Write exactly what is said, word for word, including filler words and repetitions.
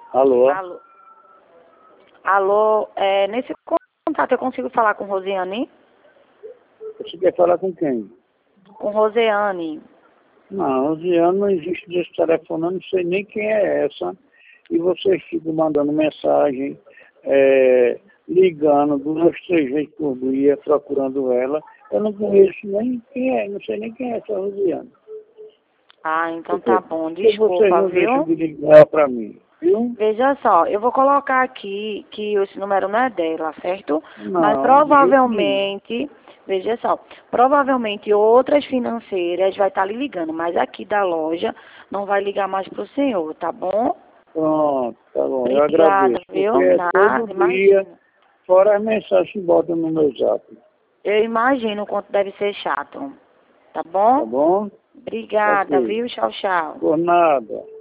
Alô? Alô, Alô é, nesse contato eu consigo falar com Rosiane? Você quer falar com quem? Com Rosiane. Não, Rosiane, não existe desse telefone, eu não sei nem quem é essa. E vocês ficam mandando mensagem, é, ligando duas, três vezes por dia, procurando ela. Eu não conheço nem quem é, não sei nem quem é essa Rosiane. Ah, então Porque, tá bom, porque vocês desculpa, não deixam viu? de ligar para mim, viu? Veja só, eu vou colocar aqui que esse número não é dela, certo? Mas Não, de jeito nenhum. provavelmente, veja só, provavelmente outras financeiras vai estar lhe ligando, mas aqui da loja não vai ligar mais pro senhor, tá bom? Pronto, tá bom, eu Obrigada, agradeço. Porque viu? é Nada, todo dia, imagina. fora as mensagens que botam no meu zap. Eu imagino o quanto deve ser chato, tá Tá bom? bom? Obrigada, Ok. viu? Tchau, tchau. Por nada.